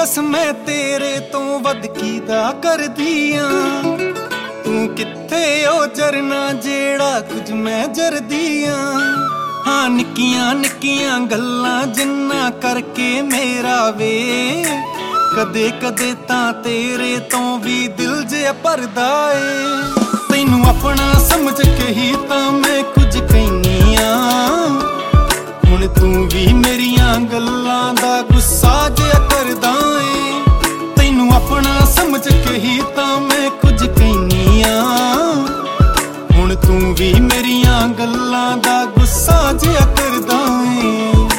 ਦੱਸ ਮੈਂ ਤੇਰੇ ਤੋਂ ਵੱਧ ਕੀਦਾ ਕਰਦੀ ਆਂ। ਤੂੰ ਕਿੱਥੇ ਓ ਜਰਨਾ ਜਿਹੜਾ ਕੁਝ ਮੈਂ ਜਰਦੀ ਆਂ। ਹਾਂ ਨਿੱਕੀਆਂ ਨਿੱਕੀਆਂ ਗੱਲਾਂ ਜਿੰਨਾ ਕਰਕੇ ਮੇਰਾ ਵੇ ਕਦੇ ਕਦੇ ਤਾਂ ਤੇਰੇ ਤੋਂ ਵੀ ਦਿਲ ਜਿਹਾ ਭਰਦਾ ਏ। ਤੈਨੂੰ ਆਪਣਾ ਸਮਝ ਕੇ ਹੀ ਤਾਂ ਮੈਂ ਕੁਝ ਕਹਿਨੀ ਆਂ। ਹੁਣ ਤੂੰ ਵੀ ਮੇਰੀਆਂ ਗੱਲਾਂ ਦਾ ਗੁੱਸਾ ਜਿਹਾ ਕਰਦਾ ਏ। ਤੈਨੂੰ ਆਪਣਾ ਸਮਝ ਕੇ ਹੀ ਤਾਂ ਮੈਂ ਕੁਝ ਕਹਿਨੀ ਆਂ। ਹੁਣ ਤੂੰ ਵੀ ਮੇਰੀਆਂ ਗੱਲਾਂ ਦਾ ਗੁੱਸਾ ਜਿਹਾ ਕਰਦਾ ਏ।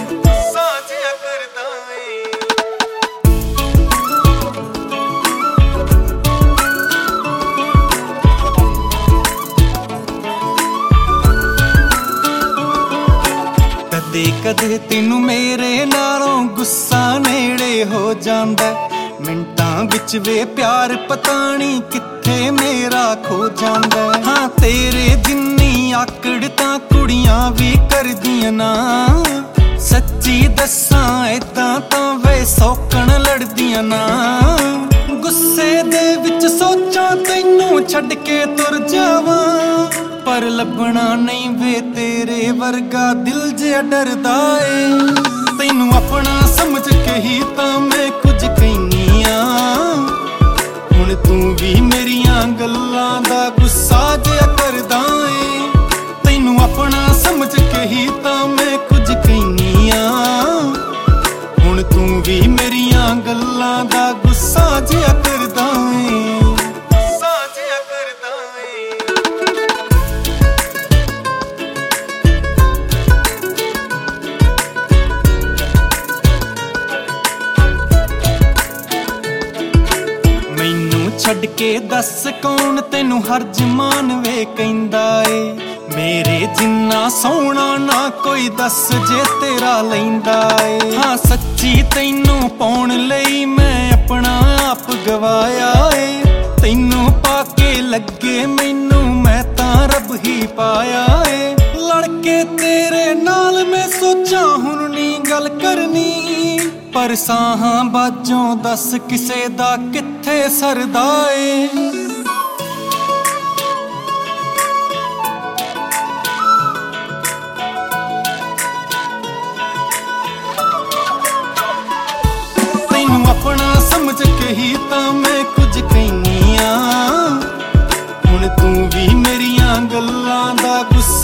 ਕਦੇ ਕਦੇ ਤੈਨੂੰ ਮੇਰੇ ਨਾਲੋਂ ਗੁੱਸਾ ਨੇੜੇ ਹੋ ਜਾਂਦਾ। ਮਿੰਟਾਂ ਵਿੱਚ ਵੇ ਪਿਆਰ ਪਤਾ ਨੀ ਕਿੱਥੇ ਮੇਰਾ ਖੋ ਜਾਂਦਾ। ਹਾਂ ਤੇਰੇ ਜਿੰਨੀ ਆਕੜ ਤਾਂ ਕੁੜੀਆਂ ਵੀ ਕਰਦੀਆਂ ਨਾ। ਸੱਚੀ ਦੱਸਾਂ ਏਦਾਂ ਤਾਂ ਵੇ ਸੌਕਣ ਲੜਦੀਆਂ ਨਾ। ਗੁੱਸੇ ਦੇ ਵਿੱਚ ਸੋਚਾਂ ਤੈਨੂੰ ਛੱਡ ਕੇ ਤੁਰ ਜਾਵਾਂ ਪਰ ਲੱਭਣਾ ਨਹੀਂ ਵੇ ਤੇਰੇ ਵਰਗਾ ਦਿਲ ਜਿਹਾ ਡਰਦਾ ਏ। ਤੈਨੂੰ ਆਪਣਾ ਸਮਝ ਕੇ ਹੀ ਤਾਂ ਮੈਂ ਕੁਝ ਕਹਿਨੀ ਆਂ। ਹੁਣ ਤੂੰ ਵੀ ਮੇਰੀਆਂ ਗੱਲਾਂ ਦਾ ਗੁੱਸਾ ਜਿਹਾ ਕਰਦਾ ਏ। ਤੈਨੂੰ ਆਪਣਾ ਸਮਝ ਕੇ ਹੀ ਤਾਂ ਮੈਂ ਕੁਝ ਕਹਿਨੀ ਆਂ। ਹੁਣ ਤੂੰ ਵੀ ਮੇਰੀਆਂ ਗੱਲਾਂ ਦਾ ਗੁੱਸਾ ਜਿਹਾ ਕਰਦਾ ਏ। ਛੱਡ ਕੇ ਦੱਸ ਕੌਣ ਤੈਨੂੰ ਹਰ ਜ਼ਮਾਨ ਵੇ ਕਹਿੰਦਾ ਏ। ਮੇਰੇ ਜਿੰਨਾ ਸੋਹਣਾ ਨਾ ਕੋਈ ਦੱਸ ਜੇ ਤੇਰਾ ਲੈਂਦਾ ਏ। ਹਾਂ ਸੱਚੀ ਤੈਨੂੰ ਪਾਉਣ ਲਈ ਮੈਂ ਆਪਣਾ ਆਪ ਗਵਾਇਆ ਏ। ਤੈਨੂੰ ਪਾ ਕੇ ਲੱਗੇ ਮੈਨੂੰ ਮੈਂ ਤਾਂ ਰੱਬ ਹੀ ਪਾਇਆ ਏ। ਲੜ ਕੇ ਤੇਰੇ ਨਾਲ ਮੈਂ ਸੋਚਾਂ ਹੁਣ ਨੀ ਗੱਲ ਕਰਨੀ ਪਰ ਸਾਹਾਂ ਬਾਝੋਂ ਦੱਸ ਕਿਸੇ ਦਾ ਕਿੱਥੇ ਸਰਦਾ ਏ। ਤੈਨੂੰ ਆਪਣਾ ਸਮਝ ਕੇ ਹੀ ਤਾਂ ਮੈਂ ਕੁਝ ਕਹਿਨੀ ਆਂ। ਹੁਣ ਤੂੰ ਵੀ ਮੇਰੀਆਂ ਗੱਲਾਂ ਦਾ ਗੁੱਸਾ